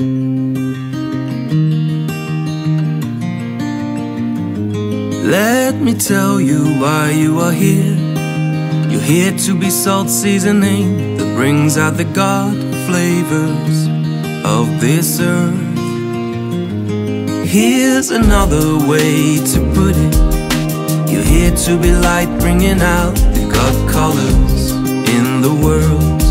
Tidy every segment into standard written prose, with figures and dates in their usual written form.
Let me tell you why you are here. You're here to be salt seasoning that brings out the God flavors of this earth. Here's another way to put it. You're here to be light, bringing out the God colors in the world.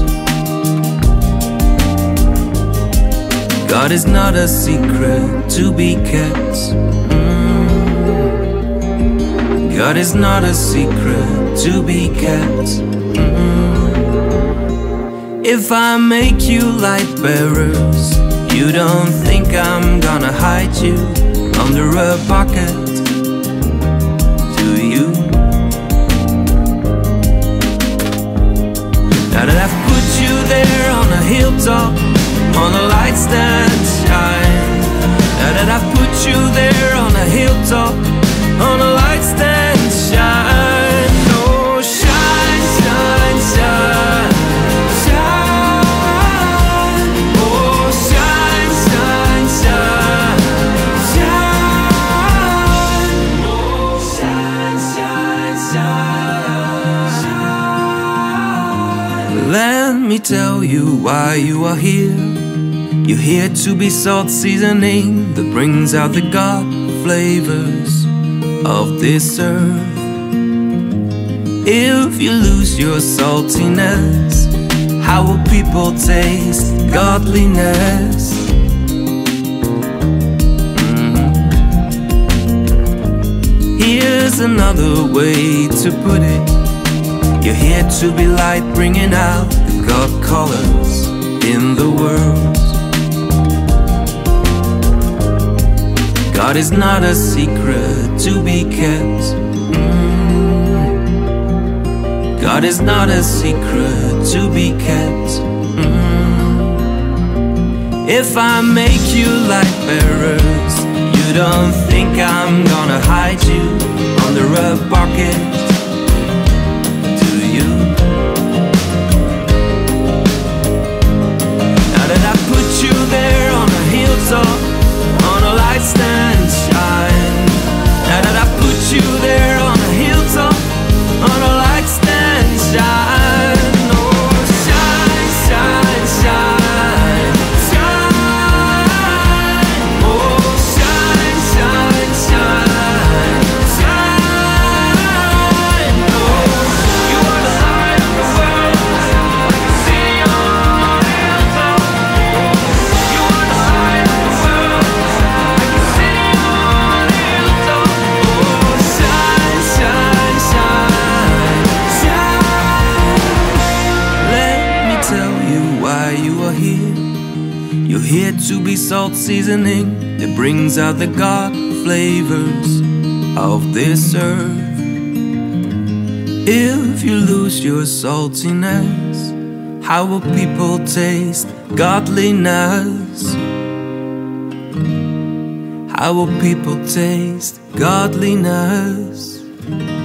God is not a secret to be kept. God is not a secret to be kept. If I make you light bearers, you don't think I'm gonna hide you under a bucket, do you? Now that I've put you there on a hilltop, on a light stand shine. Now that I've put you there on a hilltop, on a light stand shine. Oh, shine, shine, shine, shine. Oh, shine, shine, shine, shine. Oh, shine, shine, shine, shine. Let me tell you why you are here. You're here to be salt seasoning that brings out the God flavors of this earth. If you lose your saltiness, how will people taste godliness? Here's another way to put it. You're here to be light, bringing out the God colors in the world. God is not a secret to be kept. God is not a secret to be kept. If I make you light bearers, you don't think I'm gonna hide you under a bucket, do you? Now that I put you there on a hilltop, on a light stand shine. Now that I put you there on a hilltop, on a light stand shine. Oh, shine, shine, shine, shine. Oh, shine, shine, shine, shine. Oh, you are the light of the world, like a city on a hilltop. You are the light of the world, like a city on a hilltop. Oh, shine, shine, shine, shine. Let me tell you why you are here. You're here to be salt seasoning that brings out the God flavors of this earth. If you lose your saltiness, how will people taste godliness? How will people taste godliness?